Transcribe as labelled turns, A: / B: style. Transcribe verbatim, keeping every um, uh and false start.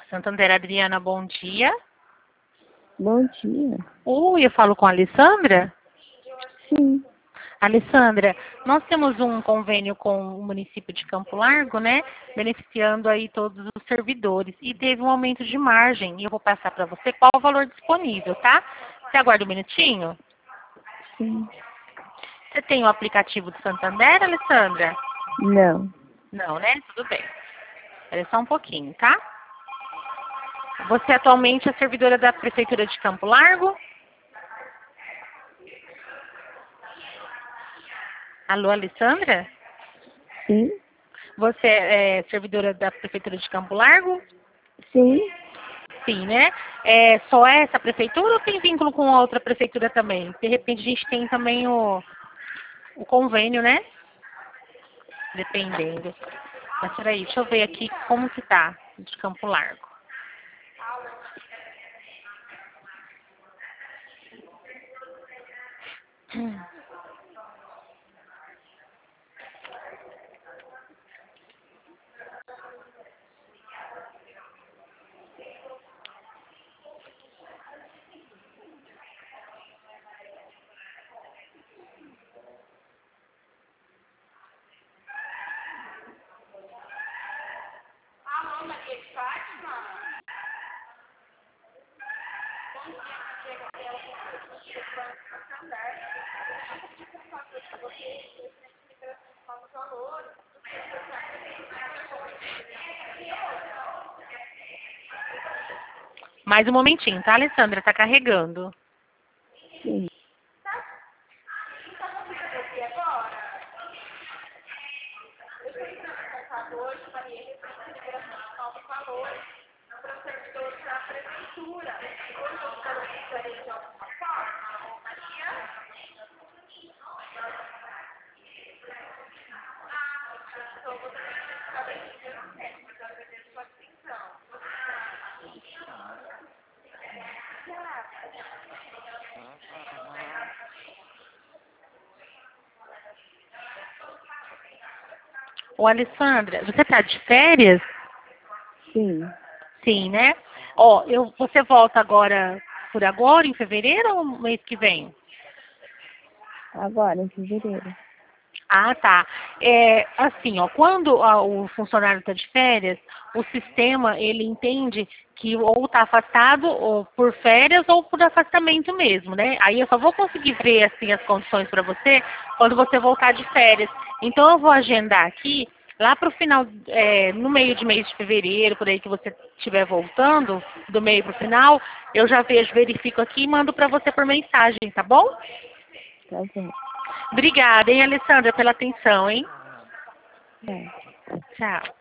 A: Santander, Adriana, bom dia.
B: Bom dia.
A: Oi, eu falo com a Alessandra?
B: Sim.
A: Alessandra, nós temos um convênio com o município de Campo Largo, né? Beneficiando aí todos os servidores. E teve um aumento de margem. E eu vou passar para você qual o valor disponível, tá? Você aguarda um minutinho?
B: Sim.
A: Você tem o aplicativo do Santander, Alessandra?
B: Não.
A: Não, né? Tudo bem. Espera só um pouquinho, tá? Você atualmente é servidora da Prefeitura de Campo Largo? Alô, Alessandra?
B: Sim.
A: Você é servidora da Prefeitura de Campo Largo?
B: Sim.
A: Sim, né? É, só essa prefeitura ou tem vínculo com outra prefeitura também? De repente a gente tem também o, o convênio, né? Dependendo. Mas peraí, deixa eu ver aqui como que tá de Campo Largo. Hum. Mais um momentinho, tá, Alessandra? Tá carregando.
B: Sim.
A: Ô, Alessandra, você tá de férias?
B: Sim.
A: Sim, né? Ó, eu, você volta agora, por agora, em fevereiro ou mês que vem?
B: Agora, em fevereiro.
A: Ah, tá. É, assim, ó, quando a- o funcionário está de férias, o sistema, ele entende que ou está afastado ou por férias ou por afastamento mesmo, né? Aí eu só vou conseguir ver, assim, as condições para você quando você voltar de férias. Então eu vou agendar aqui, lá para o final, é, no meio de mês de fevereiro, por aí que você estiver voltando, do meio para o final, eu já vejo, verifico aqui e mando para você por mensagem, tá bom?
B: Tá bom.
A: Obrigada, hein, Alessandra, pela atenção, hein?
B: Tá.
A: Tchau.